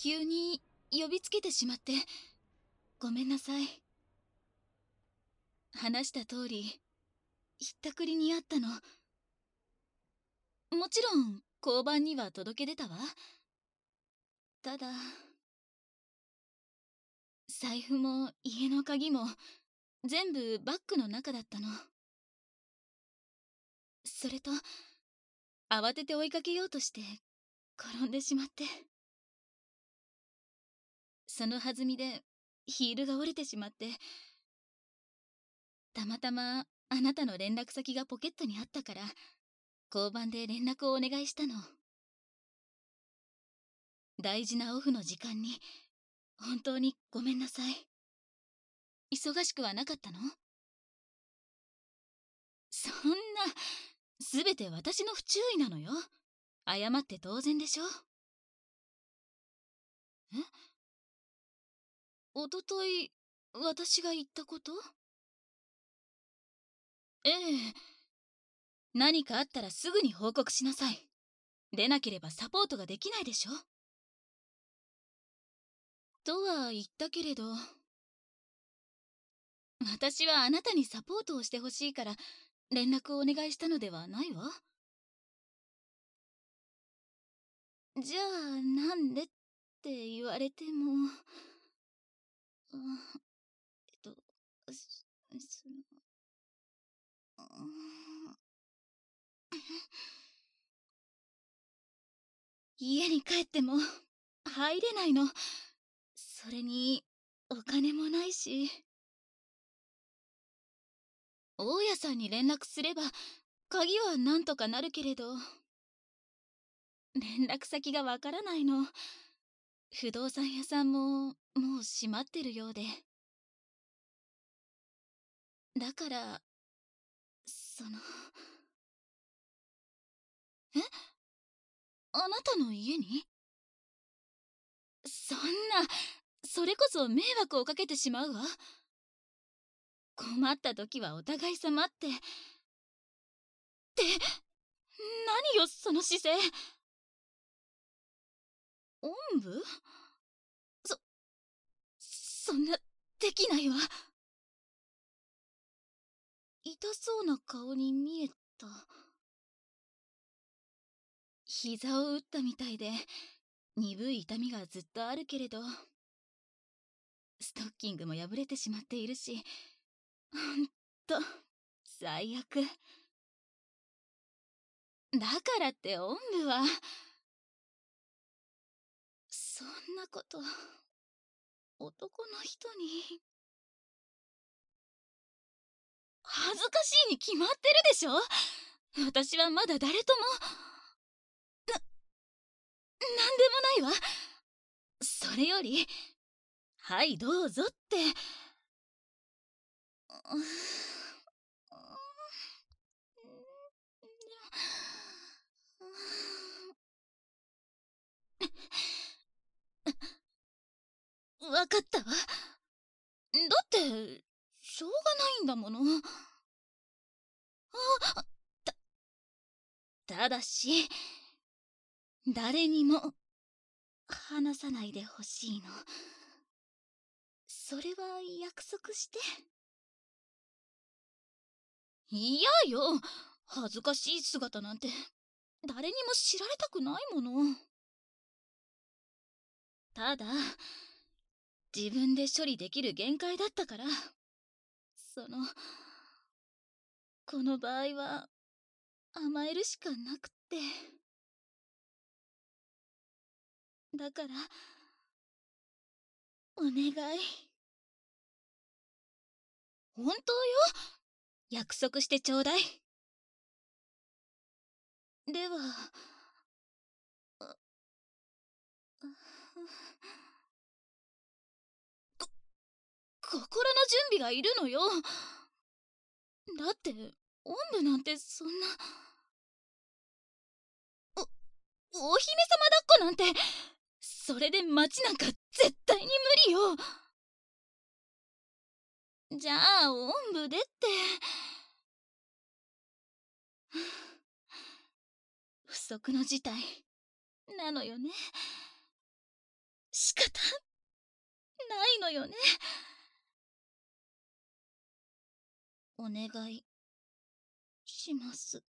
急に呼びつけてしまってごめんなさい。話した通りひったくりにあったの。もちろん交番には届け出たわ。ただ財布も家の鍵も全部バッグの中だったの。それと慌てて追いかけようとして転んでしまって、その弾みでヒールが折れてしまって、たまたまあなたの連絡先がポケットにあったから交番で連絡をお願いしたの。大事なオフの時間に本当にごめんなさい。忙しくはなかったの？そんな、すべて私の不注意なのよ。謝って当然でしょ。え？おととい私が言ったこと？ええ。何かあったらすぐに報告しなさい。でなければサポートができないでしょ。とは言ったけれど、私はあなたにサポートをしてほしいから連絡をお願いしたのではないわ。じゃあなんでって言われても、あえっとその家に帰っても入れないの。それにお金もないし。大家さんに連絡すれば鍵はなんとかなるけれど、連絡先がわからないの。不動産屋さんももう閉まってるようで。だからえ、あなたの家に？そんな、それこそ迷惑をかけてしまうわ。困った時はお互い様って。何よその姿勢。おんぶ？そそんな、できないわ。痛そうな顔に見えた。膝を打ったみたいで鈍い痛みがずっとあるけれど、ストッキングも破れてしまっているし、ほんと最悪。だからっておんぶは。そんなこと男の人に。恥ずかしいに決まってるでしょ。私はまだ誰ともなんでもないわ。それより、はいどうぞって。わかったわ。だってしょうがないんだもの。たただし誰にも話さないでほしいの。それは約束して。嫌よ、恥ずかしい姿なんて誰にも知られたくないもの。ただ自分で処理できる限界だったから、この場合は甘えるしかなくって。だからお願い。本当よ。約束してちょうだい。では心の準備がいるのよ。だっておんぶなんてそんな。お姫様抱っこなんて、それで街なんか絶対に無理よ。じゃあおんぶでって。不測の事態なのよね。 仕方ないのよね。お願いします。